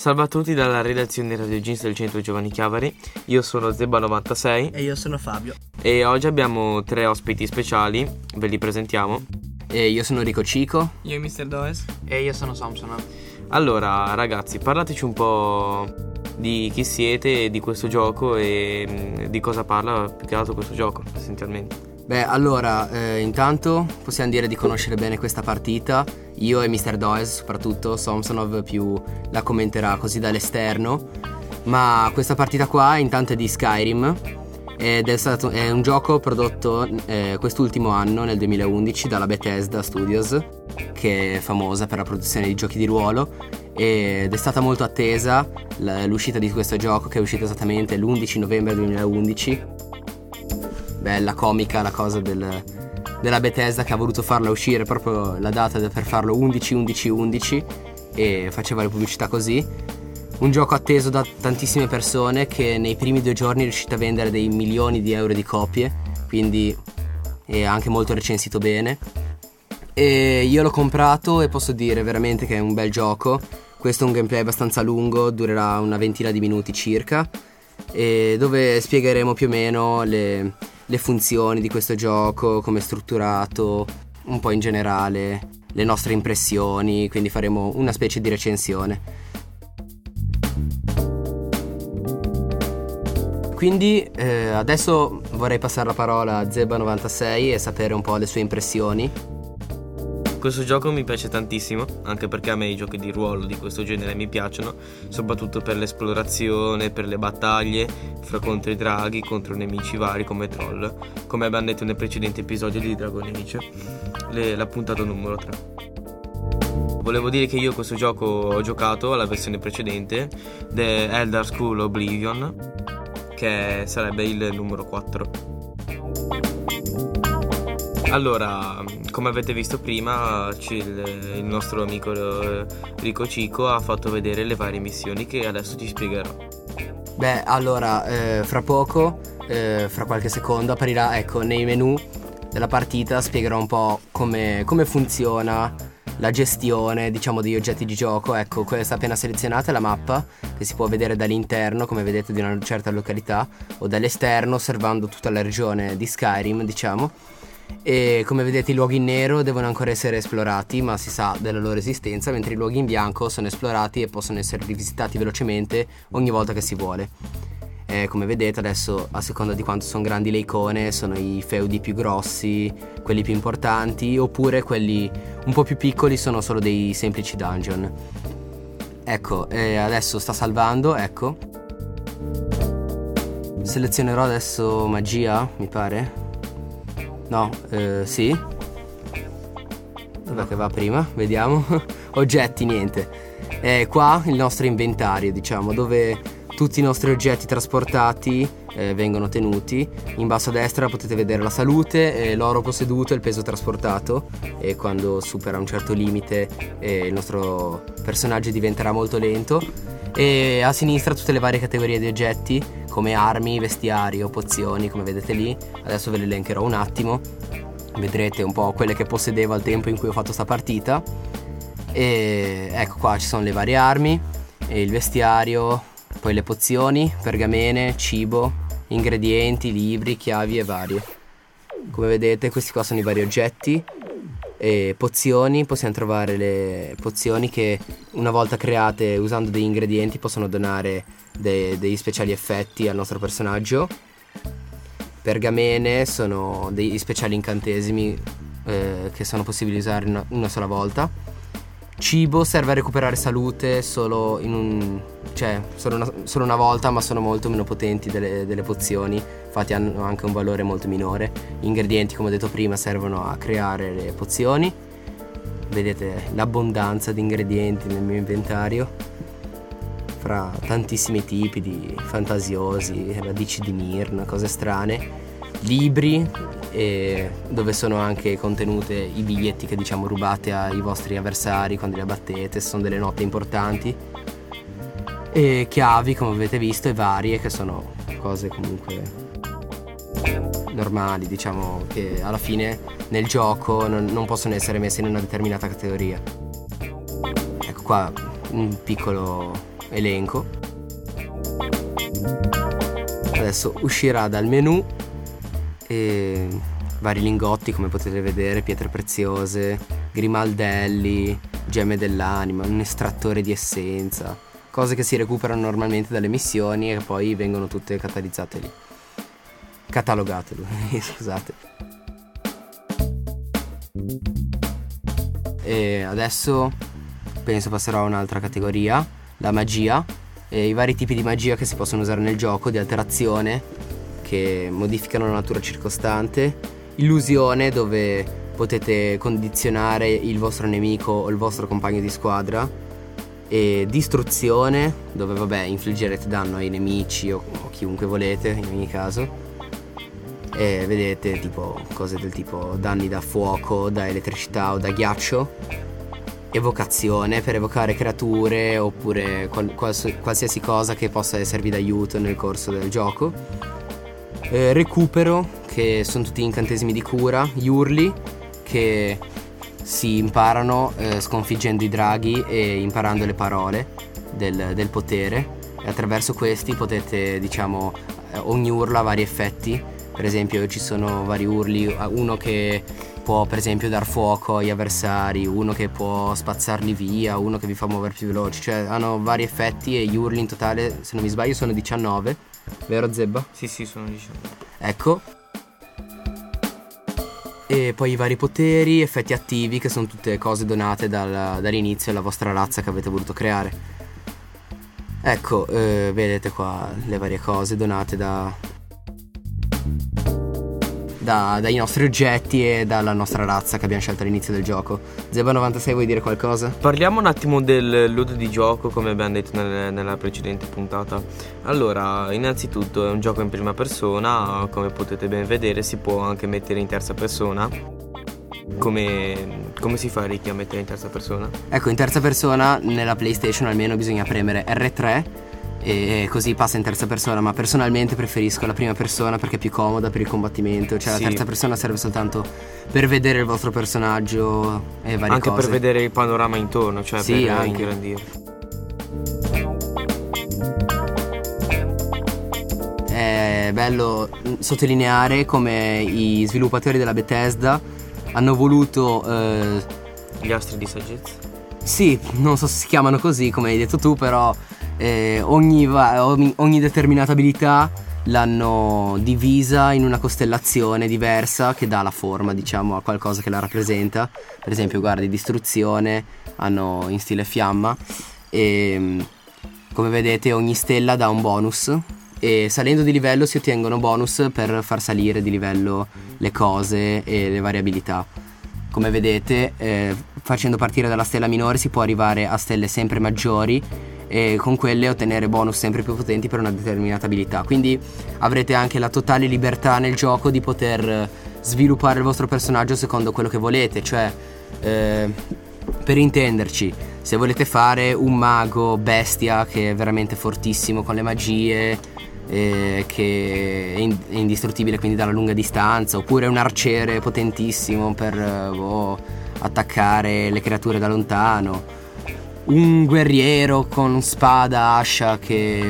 Salve a tutti dalla redazione Radio Jeans del Centro Giovanni Chiavari. Io sono Zebba96 e io sono Fabio. E oggi abbiamo 3 ospiti speciali, ve li presentiamo. E io sono Rico Cico. Io Mr. Does. E io sono Samson. Allora ragazzi, parlateci un po' di chi siete e di questo gioco e di cosa parla più che altro questo gioco essenzialmente. Beh, allora, intanto possiamo dire di conoscere bene questa partita. Io e Mr. Does, soprattutto Samsonov più la commenterà così dall'esterno. Ma questa partita qua intanto è di Skyrim ed è un gioco prodotto quest'ultimo anno, nel 2011, dalla Bethesda Studios, che è famosa per la produzione di giochi di ruolo, ed è stata molto attesa l'uscita di questo gioco, che è uscito esattamente l'11 novembre 2011. Bella comica la cosa della Bethesda, che ha voluto farla uscire proprio la data per farlo 11-11-11 e faceva le pubblicità così. Un gioco atteso da tantissime persone, che nei primi 2 giorni è riuscito a vendere dei milioni di euro di copie, quindi è anche molto recensito bene. E io l'ho comprato e posso dire veramente che è un bel gioco. Questo è un gameplay abbastanza lungo, durerà una ventina di minuti circa, e dove spiegheremo più o meno le funzioni di questo gioco, come è strutturato, un po' in generale, le nostre impressioni, quindi faremo una specie di recensione. Quindi adesso vorrei passare la parola a Zebba96 e sapere un po' le sue impressioni. Questo gioco mi piace tantissimo, anche perché a me i giochi di ruolo di questo genere mi piacciono, soprattutto per l'esplorazione, per le battaglie fra contro i draghi, contro nemici vari come troll, come abbiamo detto nel precedente episodio di Dragon Age, la puntata numero 3. Volevo dire che io questo gioco ho giocato alla versione precedente, The Elder Scrolls Oblivion, che sarebbe il numero 4. Allora, come avete visto prima, il nostro amico Rico Cico ha fatto vedere le varie missioni che adesso ti spiegherò. Beh, allora, fra poco, fra qualche secondo, apparirà, ecco, nei menu della partita spiegherò un po' come funziona la gestione, diciamo, degli oggetti di gioco. Ecco, questa appena selezionata è la mappa, che si può vedere dall'interno, come vedete, di una certa località, o dall'esterno, osservando tutta la regione di Skyrim, diciamo. E come vedete i luoghi in nero devono ancora essere esplorati, ma si sa della loro esistenza, mentre i luoghi in bianco sono esplorati e possono essere rivisitati velocemente ogni volta che si vuole. Come vedete adesso, a seconda di quanto sono grandi le icone, sono i feudi più grossi, quelli più importanti, oppure quelli un po' più piccoli sono solo dei semplici dungeon. Ecco, adesso sta salvando, ecco. Selezionerò adesso magia, mi pare. No, sì. Dov'è che va prima? Vediamo. Oggetti, niente. Qua il nostro inventario, diciamo, dove tutti i nostri oggetti trasportati vengono tenuti. In basso a destra potete vedere la salute, l'oro posseduto e il peso trasportato. E quando supera un certo limite il nostro personaggio diventerà molto lento. E a sinistra tutte le varie categorie di oggetti, come armi, vestiario, pozioni, come vedete lì. Adesso ve le elencherò un attimo, vedrete un po' quelle che possedevo al tempo in cui ho fatto sta partita. E ecco qua ci sono le varie armi, e il vestiario, poi le pozioni, pergamene, cibo, ingredienti, libri, chiavi e varie. Come vedete questi qua sono i vari oggetti. E pozioni, possiamo trovare le pozioni che una volta create usando degli ingredienti possono donare degli speciali effetti al nostro personaggio. Pergamene sono degli speciali incantesimi che sono possibili usare una sola volta. Cibo serve a recuperare salute solo solo una volta, ma sono molto meno potenti delle pozioni, infatti hanno anche un valore molto minore. Gli ingredienti, come ho detto prima, servono a creare le pozioni. Vedete l'abbondanza di ingredienti nel mio inventario, fra tantissimi tipi di fantasiosi, radici di Nirn, cose strane. Libri, dove sono anche contenute i biglietti che diciamo rubate ai vostri avversari quando li abbattete, se sono delle note importanti. E chiavi, come avete visto, e varie, che sono cose comunque normali, diciamo, che alla fine nel gioco non possono essere messe in una determinata categoria. Ecco qua un piccolo elenco. Adesso uscirà dal menu e vari lingotti, come potete vedere, pietre preziose, grimaldelli, gemme dell'anima, un estrattore di essenza, cose che si recuperano normalmente dalle missioni e poi vengono tutte catalizzate lì. Catalogate, scusate. E adesso penso passerò a un'altra categoria, la magia, e i vari tipi di magia che si possono usare nel gioco, di alterazione, che modificano la natura circostante, illusione, dove potete condizionare il vostro nemico o il vostro compagno di squadra, e distruzione, dove vabbè infliggerete danno ai nemici o chiunque volete in ogni caso. E vedete tipo cose del tipo danni da fuoco, da elettricità o da ghiaccio. Evocazione, per evocare creature oppure qualsiasi cosa che possa esservi d'aiuto nel corso del gioco. Recupero, che sono tutti incantesimi di cura. Gli urli, che si imparano sconfiggendo i draghi e imparando le parole del potere, e attraverso questi potete, diciamo, ogni urlo ha vari effetti. Per esempio ci sono vari urli, uno che può per esempio dar fuoco agli avversari, uno che può spazzarli via, uno che vi fa muovere più veloci, cioè hanno vari effetti, e gli urli in totale, se non mi sbaglio, sono 19, vero Zebba? Sì, sono 19. Ecco. E poi i vari poteri, effetti attivi, che sono tutte cose donate dall'inizio alla vostra razza che avete voluto creare. Ecco, vedete qua le varie cose donate dai nostri oggetti e dalla nostra razza che abbiamo scelto all'inizio del gioco. Zeba96, vuoi dire qualcosa? Parliamo un attimo del loot di gioco, come abbiamo detto nella precedente puntata. Allora, innanzitutto è un gioco in prima persona, come potete ben vedere si può anche mettere in terza persona. Come si fa, Ricky, a mettere in terza persona? Ecco, in terza persona nella PlayStation almeno bisogna premere R3 e così passa in terza persona, ma personalmente preferisco la prima persona perché è più comoda per il combattimento. Cioè, sì, la terza persona serve soltanto per vedere il vostro personaggio e varie anche cose. Per vedere il panorama intorno, cioè sì, per anche ingrandire. È bello sottolineare come i sviluppatori della Bethesda hanno voluto gli astri di saggezza. Sì, non so se si chiamano così come hai detto tu, però ogni determinata abilità l'hanno divisa in una costellazione diversa che dà la forma, diciamo, a qualcosa che la rappresenta. Per esempio, guardi, distruzione hanno in stile fiamma, e come vedete ogni stella dà un bonus, e salendo di livello si ottengono bonus per far salire di livello le cose e le varie abilità. Come vedete, facendo partire dalla stella minore si può arrivare a stelle sempre maggiori, e con quelle ottenere bonus sempre più potenti per una determinata abilità. Quindi avrete anche la totale libertà nel gioco di poter sviluppare il vostro personaggio secondo quello che volete. Cioè, per intenderci, se volete fare un mago bestia che è veramente fortissimo con le magie, che è indistruttibile, quindi dalla lunga distanza, oppure un arciere potentissimo per attaccare le creature da lontano, un guerriero con spada, ascia che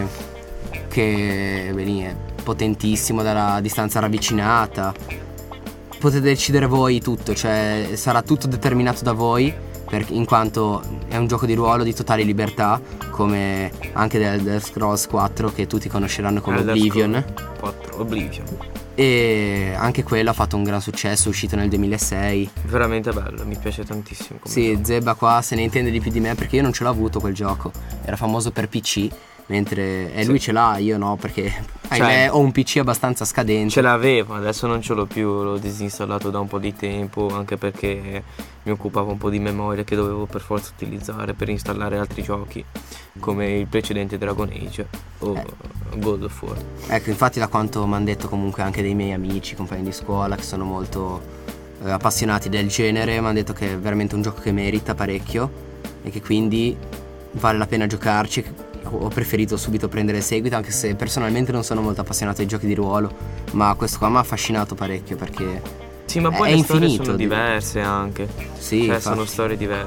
è potentissimo dalla distanza ravvicinata. Potete decidere voi tutto, cioè sarà tutto determinato da voi, in quanto è un gioco di ruolo di totale libertà, come anche del Elder Scrolls 4 che tutti conosceranno come Oblivion. 4, Oblivion. E anche quello ha fatto un gran successo, uscito nel 2006. Veramente bello, mi piace tantissimo come sì, gioco. Zebba qua se ne intende di più di me, perché io non ce l'ho avuto quel gioco. Era famoso per PC, mentre sì, lui ce l'ha, io no, perché ho un PC abbastanza scadente. Ce l'avevo, adesso non ce l'ho più, l'ho disinstallato da un po' di tempo, anche perché mi occupava un po' di memoria che dovevo per forza utilizzare per installare altri giochi, come il precedente Dragon Age o God of War. Ecco, infatti, da quanto mi hanno detto comunque anche dei miei amici, compagni di scuola, che sono molto appassionati del genere, mi hanno detto che è veramente un gioco che merita parecchio e che quindi vale la pena giocarci. Ho preferito subito prendere il seguito, anche se personalmente non sono molto appassionato ai giochi di ruolo, ma questo qua mi ha affascinato parecchio, perché sì, ma poi è le storie infinito, sono diverse anche. sì, cioè sono storie diverse.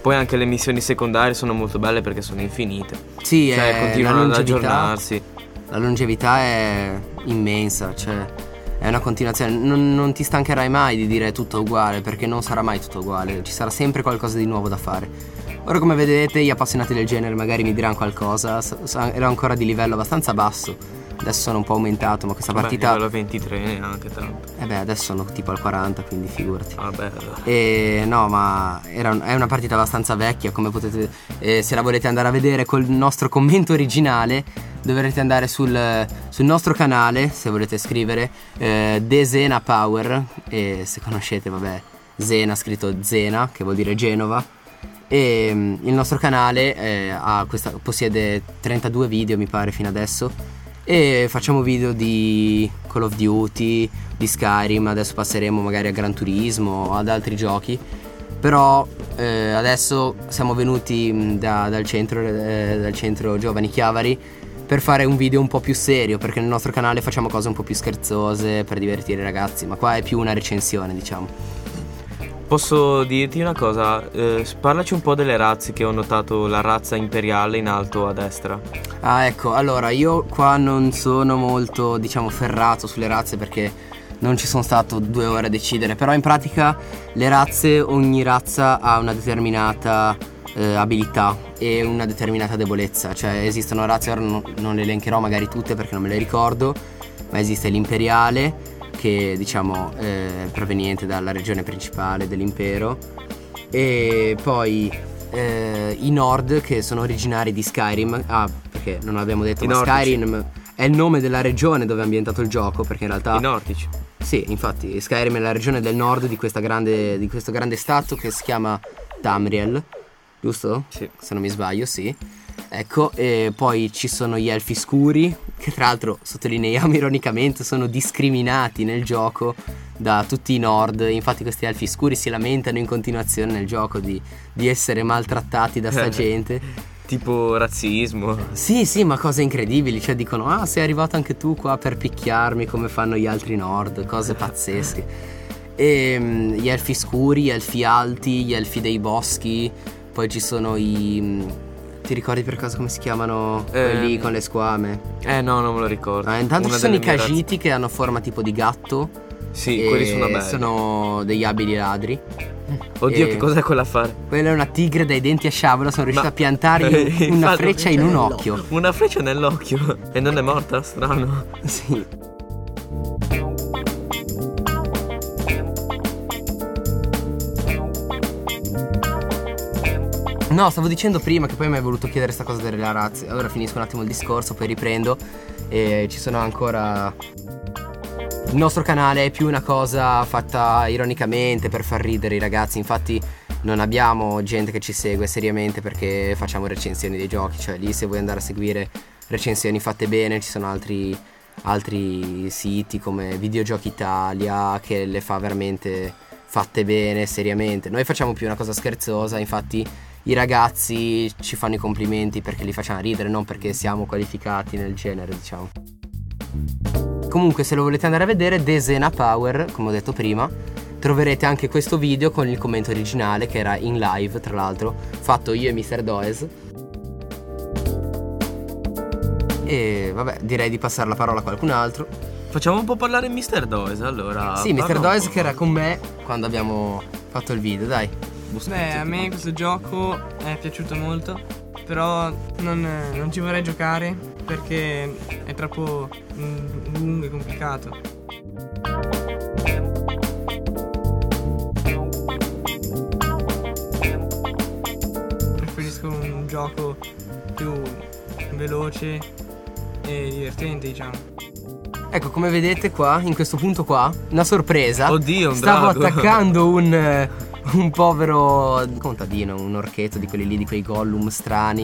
Poi anche le missioni secondarie sono molto belle perché sono infinite. Sì, cioè continuano ad aggiornarsi. La longevità è immensa, cioè è una continuazione. Non ti stancherai mai di dire tutto uguale, perché non sarà mai tutto uguale, ci sarà sempre qualcosa di nuovo da fare. Ora, come vedete, gli appassionati del genere magari mi diranno qualcosa. Ero ancora di livello abbastanza basso. Adesso sono un po' aumentato, ma questa partita... livello 23 neanche tanto. Adesso sono tipo al 40, quindi figurati. Vabbè. E no, ma è una partita abbastanza vecchia, come potete... se la volete andare a vedere col nostro commento originale, dovrete andare sul nostro canale, se volete scrivere The Zena Power, e se conoscete, vabbè, Zena scritto Zena, che vuol dire Genova. E il nostro canale possiede 32 video, mi pare, fino adesso. E facciamo video di Call of Duty, di Skyrim. Adesso passeremo magari a Gran Turismo o ad altri giochi. Però adesso siamo venuti dal centro Giovani Chiavari per fare un video un po' più serio, perché nel nostro canale facciamo cose un po' più scherzose per divertire i ragazzi, ma qua è più una recensione, diciamo. Posso dirti una cosa? Parlaci un po' delle razze, che ho notato la razza imperiale in alto a destra. Ah, ecco, allora io qua non sono molto, diciamo, ferrato sulle razze, perché non ci sono stato 2 ore a decidere. Però in pratica le razze, ogni razza ha una determinata abilità e una determinata debolezza. Cioè esistono razze, ora non le elencherò magari tutte perché non me le ricordo, ma esiste l'imperiale, che diciamo è proveniente dalla regione principale dell'impero, e poi i Nord, che sono originari di Skyrim. Perché non l'abbiamo detto, ma Skyrim è il nome della regione dove è ambientato il gioco, perché in realtà... I nordici. Sì, infatti Skyrim è la regione del nord di questo grande stato che si chiama Tamriel, giusto? Sì. Se non mi sbaglio, sì. Ecco, e poi ci sono gli elfi scuri, che tra l'altro, sottolineiamo ironicamente, sono discriminati nel gioco da tutti i nord. Infatti questi elfi scuri si lamentano in continuazione nel gioco di essere maltrattati da sta gente. Tipo razzismo. Sì, ma cose incredibili. Cioè dicono, sei arrivato anche tu qua per picchiarmi come fanno gli altri nord. Cose pazzesche. E gli elfi scuri, gli elfi alti, gli elfi dei boschi. Poi ci sono ti ricordi per caso come si chiamano quelli con le squame? No, non me lo ricordo. Intanto ci sono i Khajiiti che hanno forma tipo di gatto. Sì, quelli sono belli. Sono degli abili ladri. Oddio, che cos'è quell'affare? Quella è una tigre dai denti a sciabola. Sono riuscito a piantargli una freccia in un occhio. Una freccia nell'occhio? E non è morta? Strano. Sì. No, stavo dicendo prima che poi mi hai voluto chiedere sta cosa delle razze. Allora finisco un attimo il discorso, poi riprendo. E ci sono ancora... Il nostro canale è più una cosa fatta ironicamente per far ridere i ragazzi. Infatti non abbiamo gente che ci segue seriamente perché facciamo recensioni dei giochi. Cioè lì, se vuoi andare a seguire recensioni fatte bene, ci sono altri siti come Videogiochi Italia che le fa veramente fatte bene, seriamente. Noi facciamo più una cosa scherzosa, infatti i ragazzi ci fanno i complimenti perché li facciamo ridere, non perché siamo qualificati nel genere, diciamo. Comunque, se lo volete andare a vedere, The Zena Power, come ho detto prima, troverete anche questo video con il commento originale, che era in live, tra l'altro, fatto io e Mr. Does. E vabbè, direi di passare la parola a qualcun altro. Facciamo un po' parlare Mr. Does, allora. Sì, Mr. Does che era con me quando abbiamo fatto il video, dai. Beh, a me questo gioco è piaciuto molto, però non ci vorrei giocare perché è troppo lungo e complicato. Preferisco un gioco più veloce e divertente, diciamo. Ecco, come vedete qua, in questo punto qua, una sorpresa. Oddio, un Stavo drago. attaccando un povero contadino, un orchetto di quelli lì, di quei Gollum strani.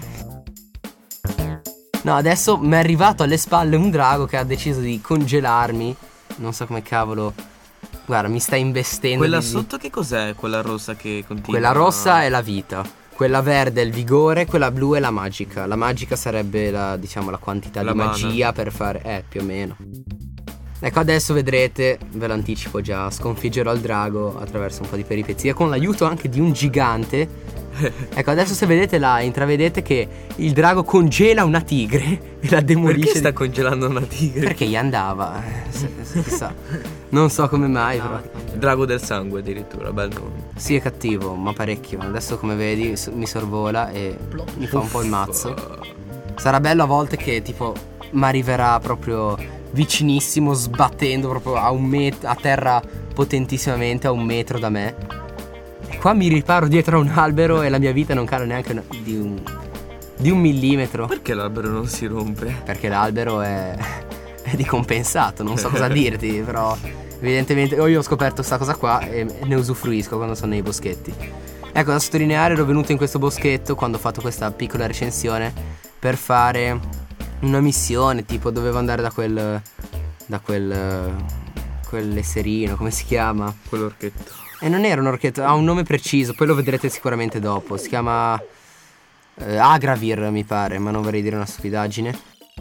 No, adesso mi è arrivato alle spalle un drago che ha deciso di congelarmi. Non so come cavolo. Guarda, mi sta investendo. Quella sotto che cos'è? Quella rossa che continua? Quella rossa è la vita. Quella verde è il vigore, quella blu è la magica. La magica sarebbe la quantità la di mana. magia per fare... più o meno. Ecco, adesso vedrete, ve l'anticipo già, sconfiggerò il drago attraverso un po' di peripezie con l'aiuto anche di un gigante. Ecco, adesso se vedete là, intravedete che il drago congela una tigre e la demolisce. Perché sta congelando una tigre? Perché gli andava, chissà. Non so come mai, però. Drago del sangue addirittura, bel nome. Sì, è cattivo, ma parecchio. Adesso come vedi mi sorvola e mi fa un po' il mazzo. Sarà bello a volte che tipo mi arriverà proprio vicinissimo, sbattendo proprio a terra potentissimamente, a 1 metro da me. E qua mi riparo dietro a un albero e la mia vita non cala neanche di 1 millimetro. Perché l'albero non si rompe? Perché l'albero è ricompensato, non so cosa dirti, però evidentemente io ho scoperto sta cosa qua e ne usufruisco quando sono nei boschetti. Ecco, da sottolineare, ero venuto in questo boschetto quando ho fatto questa piccola recensione per fare una missione, tipo dovevo andare da quell'esserino, come si chiama? Quell'orchetto. E non era un orchetto, ha un nome preciso, poi lo vedrete sicuramente dopo. Si chiama Agravir, mi pare, ma non vorrei dire una stupidaggine.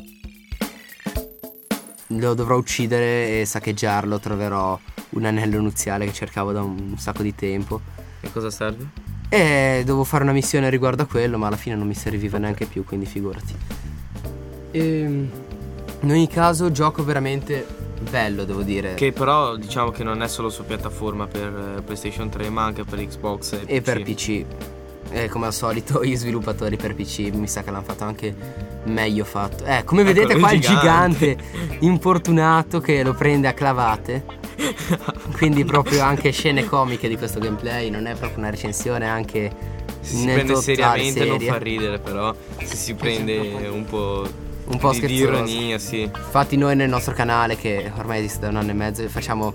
Lo dovrò uccidere e saccheggiarlo, troverò un anello nuziale che cercavo da un sacco di tempo. E cosa serve? E devo fare una missione riguardo a quello, ma alla fine non mi serviva neanche più, quindi figurati. In ogni caso, gioco veramente bello, devo dire. Che però diciamo che non è solo su piattaforma per PlayStation 3, ma anche per Xbox e per PC. E come al solito gli sviluppatori per PC mi sa che l'hanno fatto anche meglio fatto. Come vedete qua il gigante infortunato che lo prende a clavate. Quindi proprio anche scene comiche di questo gameplay. Non è proprio una recensione, anche si prende seriamente seria. Non fa ridere, però se si prende un po' scherzoso, di ironia, sì. Infatti noi nel nostro canale, che ormai esiste da 1 anno e mezzo, facciamo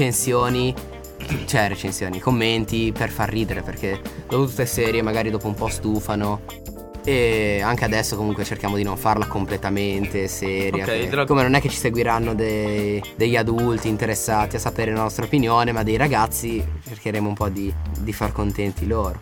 commenti per far ridere, perché dopo tutte serie magari dopo un po' stufano. E anche adesso comunque cerchiamo di non farla completamente seria, come non è che ci seguiranno degli adulti interessati a sapere la nostra opinione, ma dei ragazzi cercheremo un po' di far contenti loro.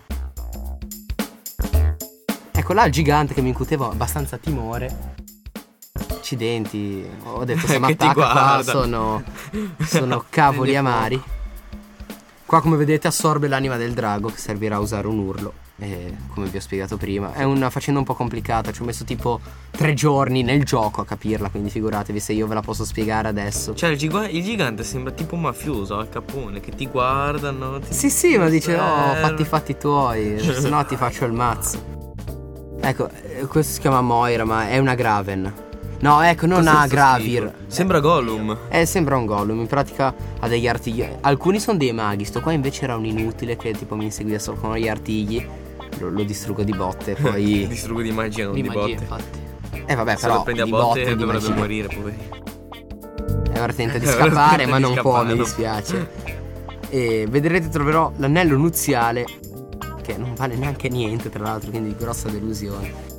Ecco là il gigante che mi incuteva abbastanza timore. Accidenti, ho detto se mi attacca qua sono cavoli amari. Qua come vedete assorbe l'anima del drago, che servirà a usare un urlo. E come vi ho spiegato prima è una faccenda un po' complicata. Ci ho messo tipo 3 giorni nel gioco a capirla, quindi figuratevi se io ve la posso spiegare adesso. Cioè il gigante sembra tipo un mafioso Al Capone, che ti guardano Sì, ma dice fatti i fatti tuoi, se no ti faccio il mazzo. Ecco, questo si chiama Moira, ma è una Graven. No, ecco, non ha Gravir. Sembra Gollum. Sembra un Gollum, in pratica ha degli artigli. Alcuni sono dei maghi, sto qua invece era un inutile che tipo mi inseguiva solo con gli artigli. Lo distruggo di botte, poi distruggo di magia, non di botte. Infatti. Vabbè, se però lo prendi a di botte dovrebbe morire, poverino. È ora tenta di scappare, ma non può, mi dispiace. E vedrete troverò l'anello nuziale, che non vale neanche niente tra l'altro, quindi grossa delusione.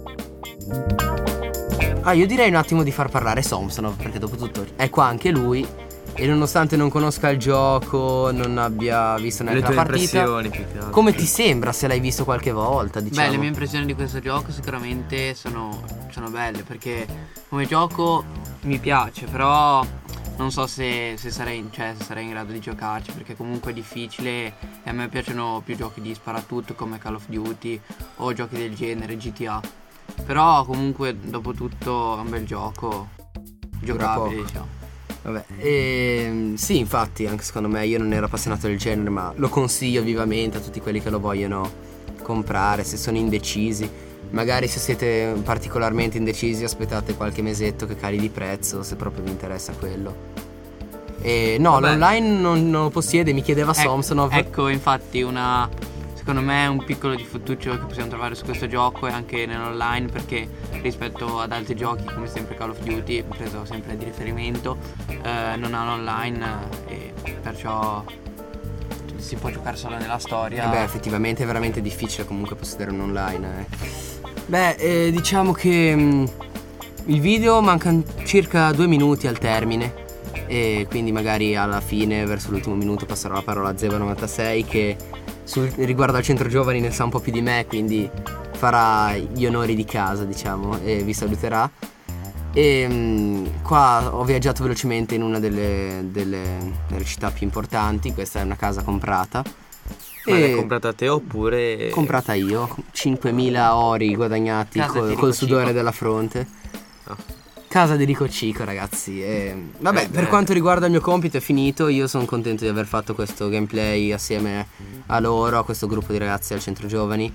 Io direi un attimo di far parlare Samsonov, perché dopo tutto è qua anche lui. E nonostante non conosca il gioco, non abbia visto neanche la partita, come ti sembra, se l'hai visto qualche volta, diciamo? Beh, le mie impressioni di questo gioco sicuramente sono belle, perché come gioco mi piace, però non so se sarei in grado di giocarci, perché comunque è difficile e a me piacciono più giochi di sparatutto come Call of Duty o giochi del genere, GTA. Però comunque dopo tutto è un bel gioco, giocabile, diciamo. Vabbè, sì, infatti anche secondo me, io non ero appassionato del genere, ma lo consiglio vivamente a tutti quelli che lo vogliono comprare, se sono indecisi. Magari se siete particolarmente indecisi aspettate qualche mesetto che cali di prezzo, se proprio vi interessa quello. E no, l'online non lo possiede, mi chiedeva Samsonov. Ecco, infatti secondo me un piccolo difettuccio che possiamo trovare su questo gioco è anche nell'online, perché rispetto ad altri giochi come sempre Call of Duty, preso sempre di riferimento, non ha un online e perciò si può giocare solo nella storia. Effettivamente è veramente difficile comunque possedere un online. Diciamo che il video mancano circa 2 minuti al termine, e quindi magari alla fine, verso l'ultimo minuto, passerò la parola a Zeba96 che riguardo al centro giovani ne sa un po' più di me, quindi farà gli onori di casa, diciamo, e vi saluterà. E qua ho viaggiato velocemente in una delle città più importanti. Questa è una casa comprata. Ma l'hai comprata te oppure? Comprata io, 5.000 ori guadagnati col sudore della fronte. Casa di Rico Cico, ragazzi. Vabbè, per quanto riguarda il mio compito è finito. Io sono contento di aver fatto questo gameplay assieme a loro, a questo gruppo di ragazzi al centro giovani.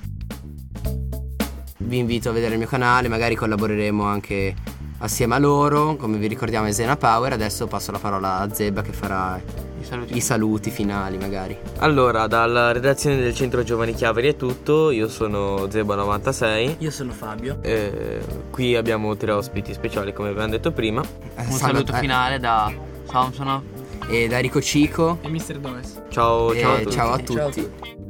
Vi invito a vedere il mio canale, magari collaboreremo anche assieme a loro. Come vi ricordiamo è Zena Power. Adesso passo la parola a Zebba che farà i saluti finali magari. Allora, dalla redazione del Centro Giovani Chiavari è tutto. Io sono Zebba96. Io sono Fabio. Qui abbiamo 3 ospiti speciali come abbiamo detto prima. Un saluto finale da Samsonov e da Rico Cico e Mr. Does. Ciao a tutti. Ciao a tutti. Ciao a tutti.